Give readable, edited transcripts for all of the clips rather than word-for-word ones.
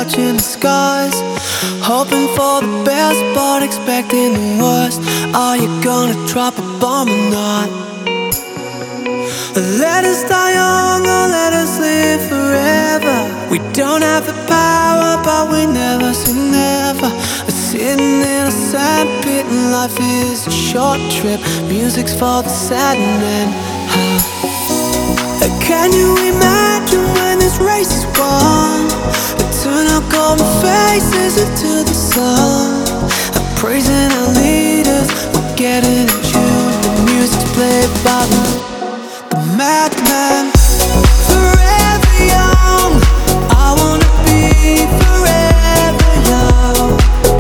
searching the skies, hoping for the best but expecting the worst. Are you gonna drop a bomb or not? Let us die young or let us live forever. We don't have the power but we never say never. Sitting in a sandpit and life is a short trip. Music's for the sad men. Can you imagine when this race is won? We turn our golden faces into the sun, praising our leaders, we're getting in tune. The music's played by the madman. Forever young, I wanna be forever young.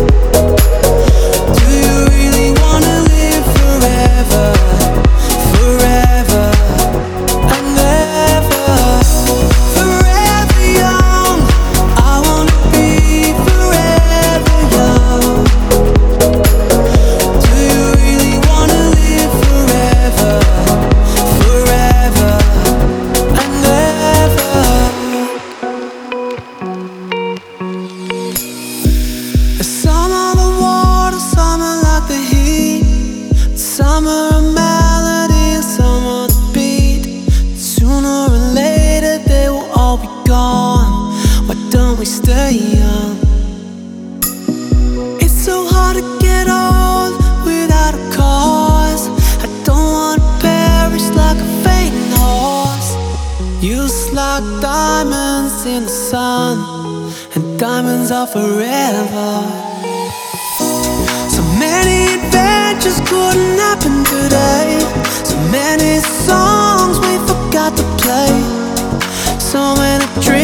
Do you really wanna live forever? Forever and ever. Forever young, I wanna be forever young. Do you really wanna live forever? Forever and ever. Some are the water, some are like the heat. Some are a melody and some are the beat. Sooner or later they will all be gone. Why don't we stay young? It's so hard to get old without a cause. I don't wanna perish like a fainting horse. Used like diamonds in the sun, and diamonds are forever. So many adventures couldn't happen today. So many songs we forgot to play. So many dreams